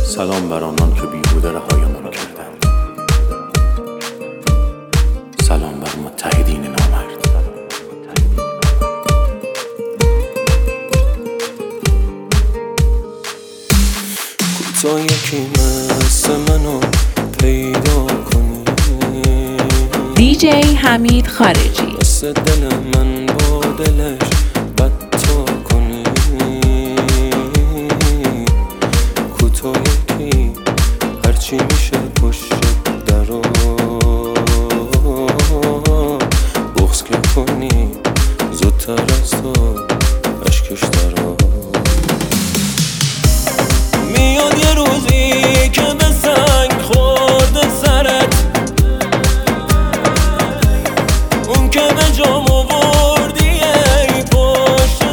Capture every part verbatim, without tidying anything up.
سلام بر آنان که بیهوده رهایمان کردند. سلام بر متحدین نامرد. کوتا یکی مثل منو پیدا کنی، دی جی حمید خارجی. مثل دل من با دلش بدتا کنی. کوتا یکی هرچی میشه پشت درو بغض که کنی، زودتر از تو اشکش درو. میاد یه روزی که به سنگ خورده سرت، اون که به جام آوردی ای پشت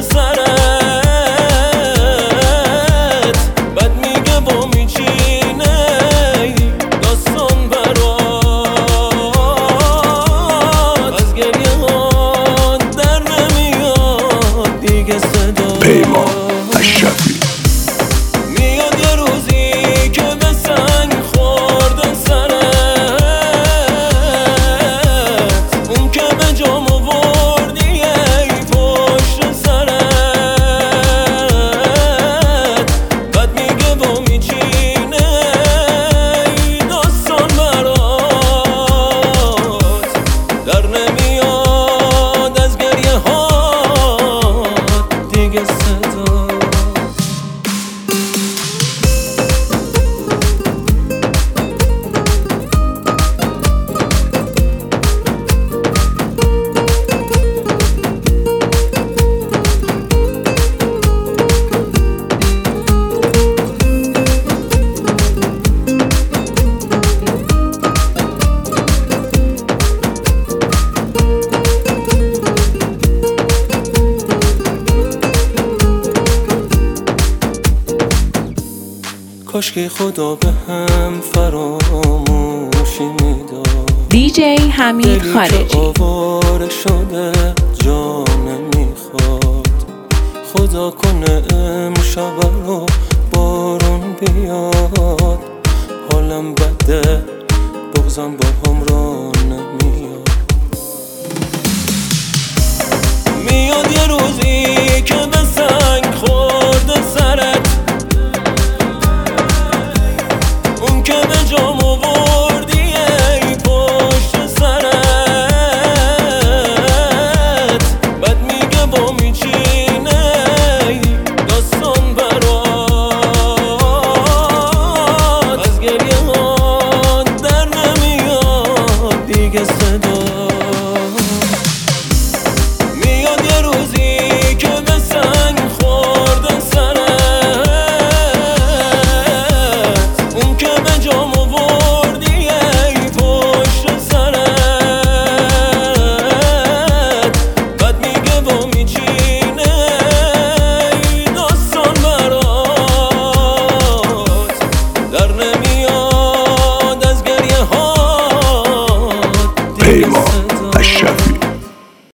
سرت، بعد میگه با میچینه داستان برات، از گریه ها در نمیاد دیگه صدا. پیمان اشرفی. میاد یه روزی که به سنگ خورده سرت، اون که به جام آوردی ای پشت سرت، بعد میگه با میچینه داستان برات، در نمیاد از گریه ها دیگه صدا. کاش که خدا به هم فراموشی میداد. دی جی حمید خارجی. آواره شده جا نمیخواد، خدا کنه امشب رو بارون بیاد. حالم بده بغضم با هم را نمیاد. میاد یه روزی